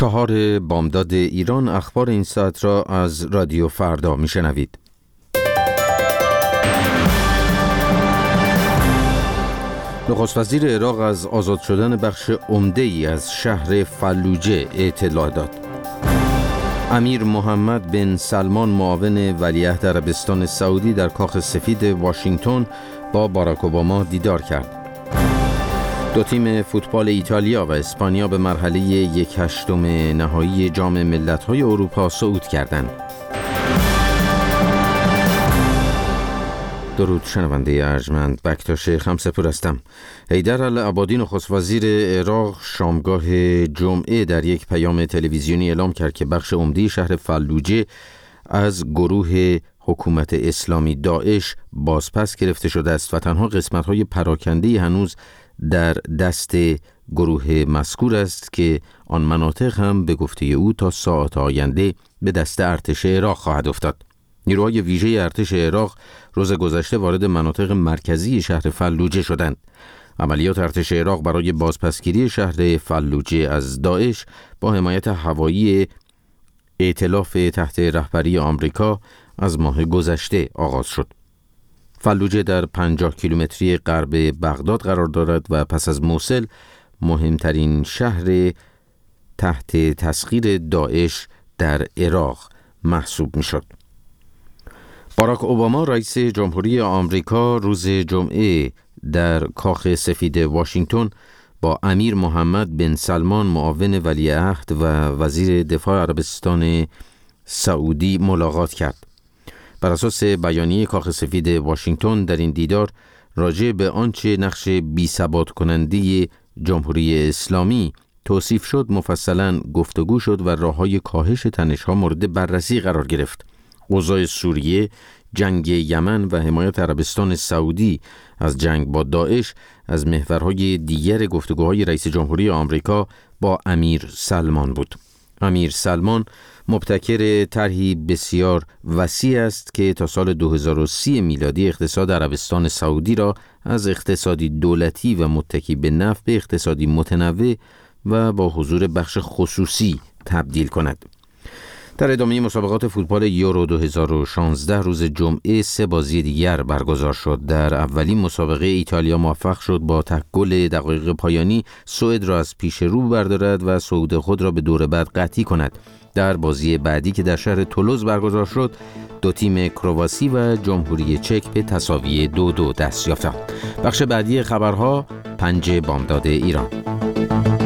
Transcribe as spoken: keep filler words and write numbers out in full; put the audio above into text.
چهار بامداد ایران. اخبار این ساعت را از رادیو فردا میشنوید. نخست وزیر عراق از آزاد شدن بخش عمده‌ای از شهر فلوجه اطلاع داد. امیر محمد بن سلمان معاون ولیعهد عربستان سعودی در کاخ سفید واشنگتن با باراک اوباما دیدار کرد. دو تیم فوتبال ایتالیا و اسپانیا به مرحله یک هشتم نهایی جام ملت‌های اروپا صعود کردند. درود شنونده ارجمند، بکتاش خمسپور هستم. حیدر العبادی نخست وزیر عراق شامگاه جمعه در یک پیام تلویزیونی اعلام کرد که بخش عمده شهر فلوجه از گروه حکومت اسلامی داعش بازپس گرفته شده است و تنها قسمت‌های پراکنده هنوز در دست گروه مذکور است که آن مناطق هم به گفته او تا ساعات آینده به دست ارتش عراق خواهد افتاد. نیروهای ویژه ارتش عراق روز گذشته وارد مناطق مرکزی شهر فلوجه شدند. عملیات ارتش عراق برای بازپسگیری شهر فلوجه از داعش با حمایت هوایی ائتلاف تحت رهبری آمریکا از ماه گذشته آغاز شد. فلوجه در پنجاه کیلومتری غرب بغداد قرار دارد و پس از موصل مهمترین شهر تحت تسخیر داعش در عراق محسوب می شد. باراک اوباما رئیس جمهوری آمریکا روز جمعه در کاخ سفید واشنگتن با امیر محمد بن سلمان معاون ولیعهد و وزیر دفاع عربستان سعودی ملاقات کرد. بر اساس بیانیه کاخ سفید واشنگتن در این دیدار راجع به آنچه نقش بی‌ثبات کننده جمهوری اسلامی توصیف شد مفصلاً گفتگو شد و راه‌های کاهش تنش‌ها مورد بررسی قرار گرفت. اوضاع سوریه، جنگ یمن و حمایت عربستان سعودی از جنگ با داعش از محورهای دیگر گفتگوهای رئیس جمهوری آمریکا با امیر سلمان بود. امیر سلمان مبتکر طرحی بسیار وسیع است که تا سال دو هزار و سی میلادی اقتصاد عربستان سعودی را از اقتصادی دولتی و متکی به نفت به اقتصادی متنوع و با حضور بخش خصوصی تبدیل کند. در ادامه مسابقات فوتبال یورو دو هزار و شانزده روز جمعه سه بازی دیگر برگزار شد. در اولین مسابقه ایتالیا موفق شد با تک گل دقایق پایانی سوئد را از پیش رو بردارد و صعود خود را به دور بعد قطعی کند. در بازی بعدی که در شهر تولوز برگزار شد دو تیم کرواسی و جمهوری چک به تساوی دو دو دست یافتند. بخش بعدی خبرها پنج بامداد ایران.